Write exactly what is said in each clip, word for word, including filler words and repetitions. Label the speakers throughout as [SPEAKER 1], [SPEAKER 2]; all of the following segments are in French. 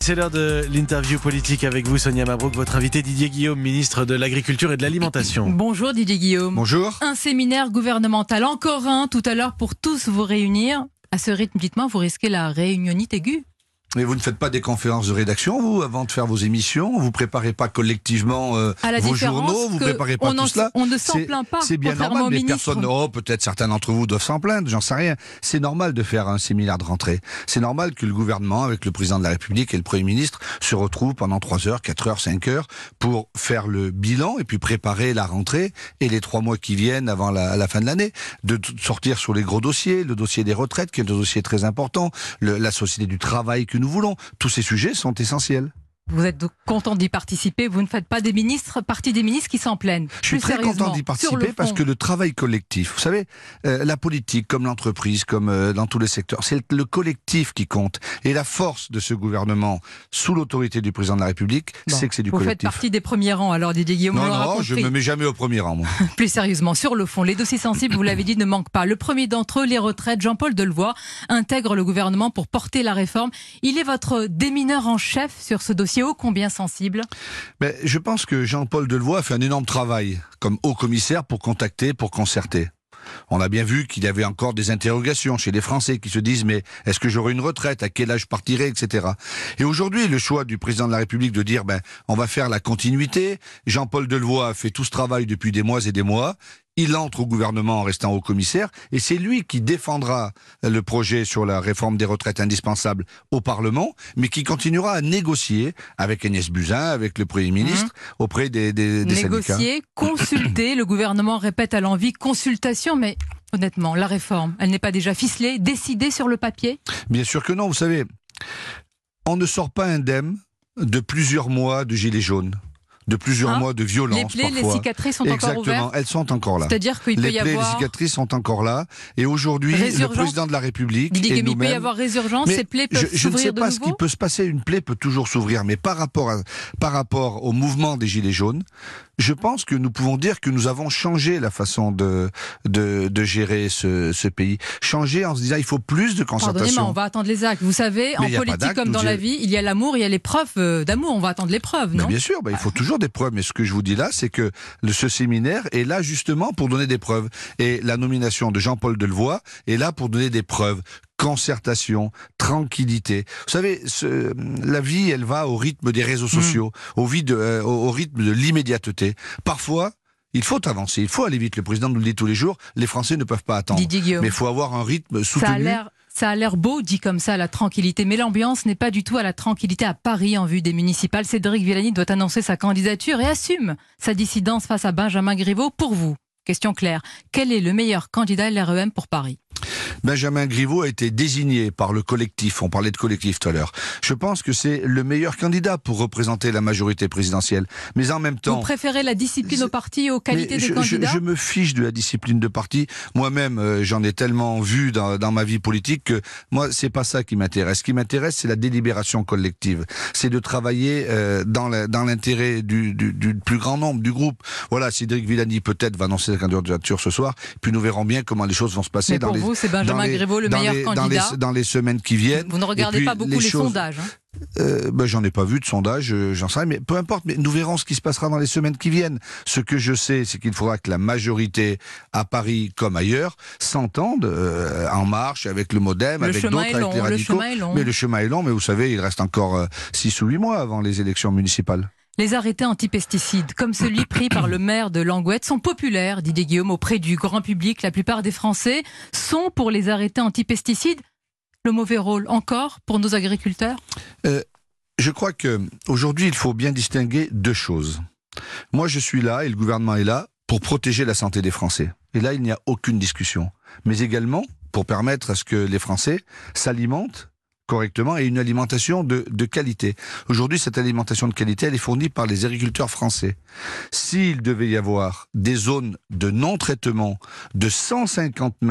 [SPEAKER 1] C'est l'heure de l'interview politique avec vous, Sonia Mabrouk, votre invité Didier Guillaume, ministre de l'Agriculture et de l'Alimentation.
[SPEAKER 2] Bonjour Didier Guillaume.
[SPEAKER 3] Bonjour.
[SPEAKER 2] Un séminaire gouvernemental, encore un, tout à l'heure pour tous vous réunir. À ce rythme, dites-moi, vous risquez la réunionnite aiguë?
[SPEAKER 3] Mais vous ne faites pas des conférences de rédaction, vous, avant de faire vos émissions? Vous préparez pas collectivement euh, vos journaux? Vous préparez pas
[SPEAKER 2] on
[SPEAKER 3] tout
[SPEAKER 2] en,
[SPEAKER 3] cela?
[SPEAKER 2] On ne s'en plaint pas.
[SPEAKER 3] C'est bien normal, mais personne... Oh, peut-être certains d'entre vous doivent s'en plaindre, j'en sais rien. C'est normal de faire un séminaire de rentrée. C'est normal que le gouvernement, avec le président de la République et le Premier ministre, se retrouvent pendant trois heures, quatre heures, cinq heures, pour faire le bilan et puis préparer la rentrée et les trois mois qui viennent avant la, la fin de l'année. De sortir sur les gros dossiers, le dossier des retraites, qui est un dossier très important, le, la société du travail que nous voulons. Tous ces sujets sont essentiels.
[SPEAKER 2] Vous êtes content d'y participer, vous ne faites pas des ministres, partie des ministres qui s'en plaignent.
[SPEAKER 3] Je suis très content d'y participer parce que le travail collectif, vous savez, euh, la politique comme l'entreprise, comme euh, dans tous les secteurs, c'est le collectif qui compte. Et la force de ce gouvernement, sous l'autorité du président de la République, bon, c'est que c'est du
[SPEAKER 2] vous
[SPEAKER 3] collectif.
[SPEAKER 2] Vous faites partie des premiers rangs alors Didier Guillaume.
[SPEAKER 3] Non, non, je ne me mets jamais au premier rang, moi.
[SPEAKER 2] Plus sérieusement, sur le fond, les dossiers sensibles, vous l'avez dit, ne manquent pas. Le premier d'entre eux, les retraites. Jean-Paul Delevoye intègre le gouvernement pour porter la réforme. Il est votre démineur en chef sur ce dossier ô combien sensible.
[SPEAKER 3] Mais je pense que Jean-Paul Delevoye a fait un énorme travail comme haut commissaire pour contacter, pour concerter. On a bien vu qu'il y avait encore des interrogations chez les Français qui se disent mais est-ce que j'aurai une retraite, à quel âge je partirai, et cetera. Et aujourd'hui, le choix du président de la République de dire ben on va faire la continuité. Jean-Paul Delevoye a fait tout ce travail depuis des mois et des mois. Il entre au gouvernement en restant haut commissaire et c'est lui qui défendra le projet sur la réforme des retraites indispensable au Parlement, mais qui continuera à négocier avec Agnès Buzyn, avec le Premier ministre, mmh. auprès des, des, des syndicats.
[SPEAKER 2] Négocier, consulter, le gouvernement répète à l'envi consultation, mais honnêtement, la réforme, elle n'est pas déjà ficelée, décidée sur le papier?
[SPEAKER 3] Bien sûr que non, vous savez, on ne sort pas indemne de plusieurs mois de gilets jaunes. De plusieurs ah, mois de violence.
[SPEAKER 2] Les plaies,
[SPEAKER 3] parfois.
[SPEAKER 2] les cicatrices sont
[SPEAKER 3] Exactement,
[SPEAKER 2] encore ouvertes.
[SPEAKER 3] Exactement, elles sont encore là.
[SPEAKER 2] C'est-à-dire qu'il peut
[SPEAKER 3] les
[SPEAKER 2] y
[SPEAKER 3] plaies,
[SPEAKER 2] avoir...
[SPEAKER 3] les cicatrices sont encore là. Et aujourd'hui, le président de la République
[SPEAKER 2] Didier
[SPEAKER 3] et nous-mêmes...
[SPEAKER 2] Il peut y avoir résurgence, ces plaies peuvent
[SPEAKER 3] je, je ne sais
[SPEAKER 2] de
[SPEAKER 3] pas
[SPEAKER 2] nouveau?
[SPEAKER 3] Ce qui peut se passer. Une plaie peut toujours s'ouvrir. Mais par rapport, à, par rapport au mouvement des Gilets jaunes, je pense que nous pouvons dire que nous avons changé la façon de, de, de gérer ce, ce pays. Changé en se disant il faut plus de concertation.
[SPEAKER 2] Pardonnez-moi, on va attendre les actes. Vous savez, mais en politique comme dans la vie, il y a l'amour, il y a les preuves d'amour. On va attendre les preuves, non?
[SPEAKER 3] Mais bien sûr, bah, il faut toujours des preuves. Mais ce que je vous dis là, c'est que le, ce séminaire est là justement pour donner des preuves. Et la nomination de Jean-Paul Delevoye est là pour donner des preuves. Concertation, tranquillité. Vous savez, ce, la vie, elle va au rythme des réseaux sociaux, mmh. au, vide, euh, au, au rythme de l'immédiateté. Parfois, il faut avancer, il faut aller vite. Le président nous le dit tous les jours, les Français ne peuvent pas attendre. Mais il faut avoir un rythme soutenu.
[SPEAKER 2] Ça a l'air... Ça a l'air beau, dit comme ça, la tranquillité. Mais l'ambiance n'est pas du tout à la tranquillité à Paris en vue des municipales. Cédric Villani doit annoncer sa candidature et assume sa dissidence face à Benjamin Griveaux. Pour vous, question claire, quel est le meilleur candidat L R E M pour Paris ?
[SPEAKER 3] Benjamin Griveaux a été désigné par le collectif, on parlait de collectif tout à l'heure. Je pense que c'est le meilleur candidat pour représenter la majorité présidentielle. Mais en même temps...
[SPEAKER 2] Vous préférez la discipline au parti aux qualités des
[SPEAKER 3] je,
[SPEAKER 2] candidats
[SPEAKER 3] je, je me fiche de la discipline de parti. Moi-même, euh, j'en ai tellement vu dans, dans ma vie politique que moi, c'est pas ça qui m'intéresse. Ce qui m'intéresse, c'est la délibération collective. C'est de travailler euh, dans, la, dans l'intérêt du, du, du plus grand nombre, du groupe. Voilà, Cédric Villani peut-être va annoncer sa candidature ce soir, puis nous verrons bien comment les choses vont se passer.
[SPEAKER 2] Mais
[SPEAKER 3] dans
[SPEAKER 2] pour
[SPEAKER 3] les,
[SPEAKER 2] vous, c'est Benjamin
[SPEAKER 3] les,
[SPEAKER 2] Griveaux le meilleur
[SPEAKER 3] les,
[SPEAKER 2] candidat
[SPEAKER 3] dans les, dans les semaines qui viennent.
[SPEAKER 2] Vous ne regardez pas beaucoup les, les choses, sondages hein
[SPEAKER 3] Euh, ben, j'en ai pas vu de sondage, euh, j'en sais rien, mais peu importe, mais nous verrons ce qui se passera dans les semaines qui viennent. Ce que je sais, c'est qu'il faudra que la majorité, à Paris comme ailleurs, s'entende euh, en marche avec le MoDem,
[SPEAKER 2] le
[SPEAKER 3] avec d'autres, avec
[SPEAKER 2] long,
[SPEAKER 3] les radicaux.
[SPEAKER 2] Le chemin est long.
[SPEAKER 3] Mais le chemin est long, mais vous savez, il reste encore six euh, ou huit mois avant les élections municipales.
[SPEAKER 2] Les arrêtés anti-pesticides, comme celui pris par le maire de Languette, sont populaires, Didier Guillaume, auprès du grand public. La plupart des Français sont pour les arrêtés anti-pesticides. Le mauvais rôle, encore, pour nos agriculteurs ?
[SPEAKER 3] euh, Je crois qu'aujourd'hui, il faut bien distinguer deux choses. Moi, je suis là, et le gouvernement est là, pour protéger la santé des Français. Et là, il n'y a aucune discussion. Mais également, pour permettre à ce que les Français s'alimentent correctement et une alimentation de, de qualité. Aujourd'hui, cette alimentation de qualité, elle est fournie par les agriculteurs français. S'il devait y avoir des zones de non-traitement de cent cinquante mètres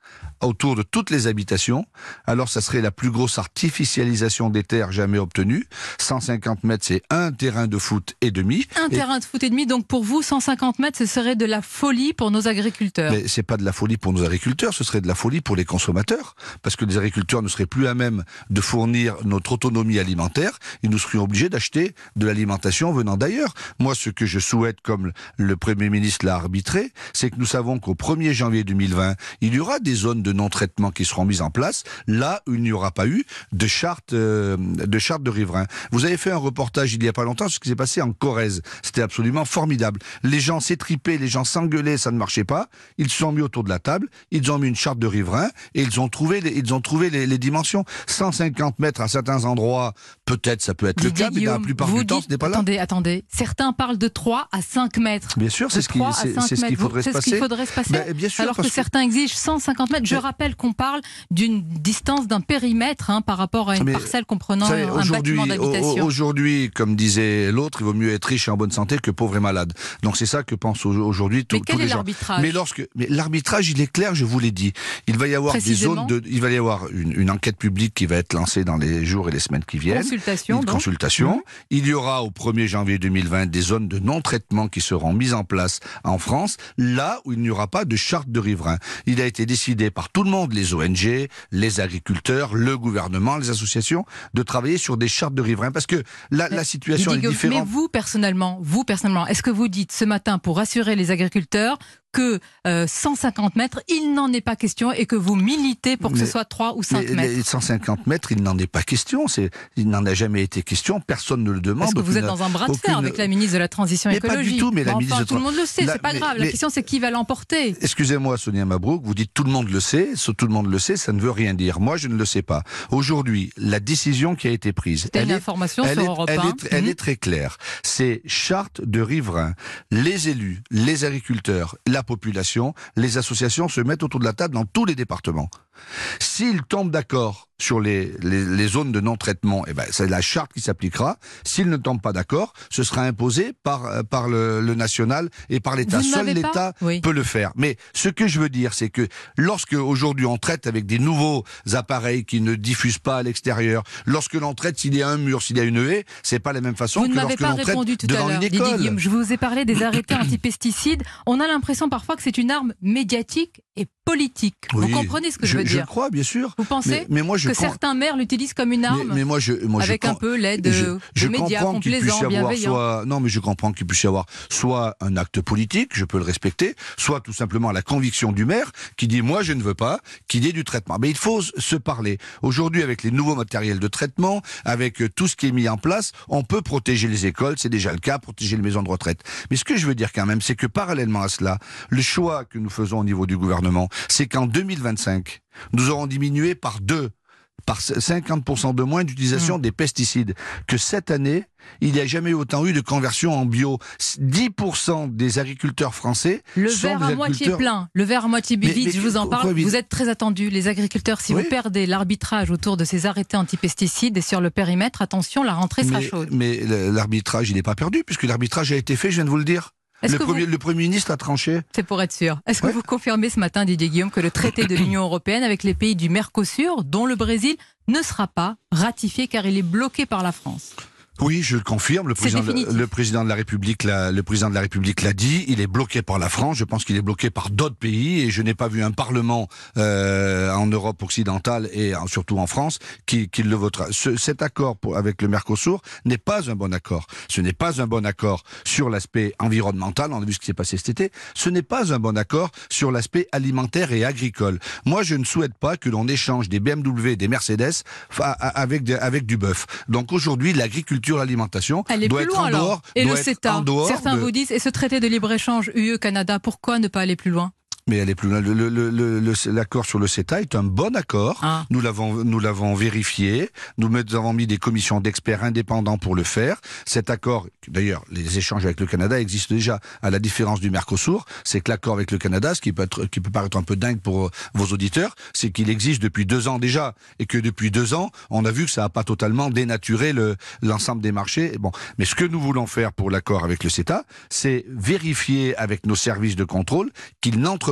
[SPEAKER 3] autour de toutes les habitations, alors ça serait la plus grosse artificialisation des terres jamais obtenue. cent cinquante mètres, c'est un terrain de foot et demi.
[SPEAKER 2] Un et... terrain de foot et demi, donc pour vous, cent cinquante mètres, ce serait de la folie pour nos agriculteurs.
[SPEAKER 3] Mais c'est pas de la folie pour nos agriculteurs, ce serait de la folie pour les consommateurs, parce que les agriculteurs ne seraient plus à même de fournir notre autonomie alimentaire, ils nous serions obligés d'acheter de l'alimentation venant d'ailleurs. Moi, ce que je souhaite, comme le Premier ministre l'a arbitré, c'est que nous savons qu'au premier janvier deux mille vingt, il y aura des zones de non-traitement qui seront mises en place, là où il n'y aura pas eu de charte, euh, de charte de riverains. Vous avez fait un reportage il n'y a pas longtemps sur ce qui s'est passé en Corrèze. C'était absolument formidable. Les gens s'étripaient, les gens s'engueulaient, ça ne marchait pas. Ils se sont mis autour de la table, ils ont mis une charte de riverains et ils ont trouvé les, ils ont trouvé les, les dimensions. cent cinquante mètres à certains endroits, peut-être ça peut être
[SPEAKER 2] Didier
[SPEAKER 3] le cas, mais dans la plupart du temps, ce n'est pas là.
[SPEAKER 2] Attendez, attendez. Certains parlent de trois à cinq mètres.
[SPEAKER 3] Bien sûr, c'est ce, qui, c'est, c'est ce qu'il faudrait se passer.
[SPEAKER 2] C'est ce qu'il faudrait se passer.
[SPEAKER 3] Ben, bien sûr,
[SPEAKER 2] alors que, que certains exigent cent cinquante mètres. Je
[SPEAKER 3] mais...
[SPEAKER 2] rappelle qu'on parle d'une distance, d'un périmètre hein, par rapport à une mais, parcelle comprenant savez, un bâtiment d'habitation.
[SPEAKER 3] Aujourd'hui, comme disait l'autre, il vaut mieux être riche et en bonne santé que pauvre et malade. Donc c'est ça que pensent aujourd'hui tous les gens.
[SPEAKER 2] Mais quel est l'arbitrage ?
[SPEAKER 3] Mais lorsque, mais l'arbitrage, il est clair, je vous l'ai dit. Il va y avoir des zones de, il va y avoir une, une enquête publique qui va être lancée dans les jours et les semaines qui viennent.
[SPEAKER 2] Consultation.
[SPEAKER 3] Une
[SPEAKER 2] donc.
[SPEAKER 3] consultation. Mmh. Il y aura au premier janvier deux mille vingt des zones de non-traitement qui seront mises en place en France, là où il n'y aura pas de charte de riverains. Il a été décidé par tout le monde, les O N G, les agriculteurs, le gouvernement, les associations, de travailler sur des chartes de riverains parce que la, la situation est différente.
[SPEAKER 2] Mais vous personnellement, vous personnellement, est-ce que vous dites ce matin pour rassurer les agriculteurs que euh, cent cinquante mètres, il n'en est pas question et que vous militez pour que mais, ce soit trois ou cinq mètres.
[SPEAKER 3] Les cent cinquante mètres, il n'en est pas question. C'est, il n'en a jamais été question. Personne ne le demande.
[SPEAKER 2] Parce que vous
[SPEAKER 3] aucune,
[SPEAKER 2] êtes dans un bras de fer
[SPEAKER 3] aucune...
[SPEAKER 2] avec la ministre de la Transition
[SPEAKER 3] mais
[SPEAKER 2] écologique.
[SPEAKER 3] Pas du tout, mais la
[SPEAKER 2] enfin,
[SPEAKER 3] ministre
[SPEAKER 2] tout le monde le sait, la, c'est pas mais, grave. La mais, question, c'est qui va l'emporter.
[SPEAKER 3] Excusez-moi, Sonia Mabrouk, vous dites tout le monde le sait. Tout le monde le sait, ça ne veut rien dire. Moi, je ne le sais pas. Aujourd'hui, la décision qui a été prise,
[SPEAKER 2] C'était une information
[SPEAKER 3] elle
[SPEAKER 2] sur
[SPEAKER 3] est,
[SPEAKER 2] Europe
[SPEAKER 3] elle,
[SPEAKER 2] un.
[SPEAKER 3] est, elle
[SPEAKER 2] mmh.
[SPEAKER 3] est très claire. C'est charte de riverains. Les élus, les agriculteurs, la population, les associations se mettent autour de la table dans tous les départements. S'ils tombent d'accord sur les, les, les zones de non-traitement, eh ben, c'est la charte qui s'appliquera. S'ils ne tombent pas d'accord, ce sera imposé par, par le, le national et par l'État. Seul l'État oui. peut le faire. Mais ce que je veux dire, c'est que lorsque aujourd'hui on traite avec des nouveaux appareils qui ne diffusent pas à l'extérieur, lorsque l'on traite s'il y a un mur, s'il y a une haie, c'est pas la même façon
[SPEAKER 2] vous
[SPEAKER 3] que lorsque l'on traite
[SPEAKER 2] tout
[SPEAKER 3] devant
[SPEAKER 2] à
[SPEAKER 3] une école.
[SPEAKER 2] Didier Guillaume, je vous ai parlé des arrêtés antipesticides. On a l'impression parfois que c'est une arme médiatique et politique.
[SPEAKER 3] Oui,
[SPEAKER 2] vous comprenez ce que je,
[SPEAKER 3] je
[SPEAKER 2] veux dire ?
[SPEAKER 3] Je le crois, bien sûr.
[SPEAKER 2] Vous pensez
[SPEAKER 3] mais, mais moi, je
[SPEAKER 2] que
[SPEAKER 3] crois...
[SPEAKER 2] certains maires l'utilisent comme une arme
[SPEAKER 3] mais, mais moi, je, moi,
[SPEAKER 2] avec
[SPEAKER 3] je
[SPEAKER 2] un peu l'aide
[SPEAKER 3] je, je
[SPEAKER 2] aux médias complaisants, bienveillants.
[SPEAKER 3] Soit, non, mais je comprends qu'il puisse y avoir soit un acte politique, je peux le respecter, soit tout simplement la conviction du maire qui dit moi je ne veux pas qu'il y ait du traitement. Mais il faut se parler. Aujourd'hui, avec les nouveaux matériels de traitement, avec tout ce qui est mis en place, on peut protéger les écoles, c'est déjà le cas, protéger les maisons de retraite. Mais ce que je veux dire quand même, c'est que parallèlement à cela, le choix que nous faisons au niveau du gouvernement, c'est qu'en deux mille vingt-cinq, nous aurons diminué par deux, par cinquante pour cent de moins d'utilisation mmh. des pesticides. Que cette année, il n'y a jamais autant eu de conversion en bio. dix pour cent des agriculteurs français
[SPEAKER 2] le
[SPEAKER 3] sont
[SPEAKER 2] verre
[SPEAKER 3] des
[SPEAKER 2] à
[SPEAKER 3] agriculteurs...
[SPEAKER 2] moitié plein, le verre à moitié vide, mais, mais, je vous en parle.
[SPEAKER 3] Vide.
[SPEAKER 2] Vous êtes très attendus, les agriculteurs. Si oui. vous perdez l'arbitrage autour de ces arrêtés antipesticides et sur le périmètre, attention, la rentrée sera
[SPEAKER 3] mais,
[SPEAKER 2] chaude.
[SPEAKER 3] Mais l'arbitrage, il n'est pas perdu, puisque l'arbitrage a été fait, je viens de vous le dire. Le premier, vous... le Premier ministre a tranché.
[SPEAKER 2] C'est pour être sûr. Est-ce
[SPEAKER 3] ouais.
[SPEAKER 2] que vous confirmez ce matin, Didier Guillaume, que le traité de l'Union européenne avec les pays du Mercosur, dont le Brésil, ne sera pas ratifié car il est bloqué par la France ?
[SPEAKER 3] Oui, je le confirme. Le président, de, le président de la République, l'a, le président de la République l'a dit. Il est bloqué par la France. Je pense qu'il est bloqué par d'autres pays, et je n'ai pas vu un parlement euh, en Europe occidentale et en, surtout en France qui, qui le votera. Ce, cet accord pour, avec le Mercosur n'est pas un bon accord. Ce n'est pas un bon accord sur l'aspect environnemental. On a vu ce qui s'est passé cet été. Ce n'est pas un bon accord sur l'aspect alimentaire et agricole. Moi, je ne souhaite pas que l'on échange des B M W et des Mercedes avec, de, avec du bœuf. Donc aujourd'hui, l'agriculture, l'alimentation
[SPEAKER 2] Elle est
[SPEAKER 3] doit
[SPEAKER 2] plus
[SPEAKER 3] être
[SPEAKER 2] loin,
[SPEAKER 3] en
[SPEAKER 2] alors.
[SPEAKER 3] dehors.
[SPEAKER 2] Et
[SPEAKER 3] doit
[SPEAKER 2] le CETA, certains
[SPEAKER 3] de...
[SPEAKER 2] vous disent, et ce traité de libre-échange U E-Canada, pourquoi ne pas aller plus loin ?
[SPEAKER 3] Mais elle est plus loin. Le, le, le, le, l'accord sur le CETA est un bon accord. Ah. Nous l'avons, nous l'avons vérifié. Nous avons mis des commissions d'experts indépendants pour le faire. Cet accord, d'ailleurs, les échanges avec le Canada existent déjà. À la différence du Mercosur, c'est que l'accord avec le Canada, ce qui peut être, qui peut paraître un peu dingue pour vos auditeurs, c'est qu'il existe depuis deux ans déjà, et que depuis deux ans, on a vu que ça n'a pas totalement dénaturé le, l'ensemble des marchés. Bon, mais ce que nous voulons faire pour l'accord avec le CETA, c'est vérifier avec nos services de contrôle qu'il n'entre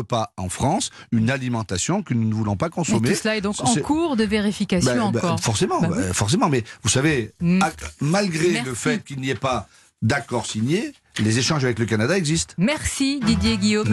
[SPEAKER 3] pas en France une alimentation que nous ne voulons pas consommer.
[SPEAKER 2] Mais tout cela est donc
[SPEAKER 3] C'est-
[SPEAKER 2] en cours de vérification
[SPEAKER 3] Ben, ben,
[SPEAKER 2] encore.
[SPEAKER 3] forcément,
[SPEAKER 2] Ben
[SPEAKER 3] ben,
[SPEAKER 2] oui.
[SPEAKER 3] forcément. Mais vous savez,
[SPEAKER 2] Mm.
[SPEAKER 3] à- malgré
[SPEAKER 2] Merci.
[SPEAKER 3] le fait qu'il n'y ait pas d'accord signé, les échanges avec le Canada existent.
[SPEAKER 2] Merci Didier Guillaume.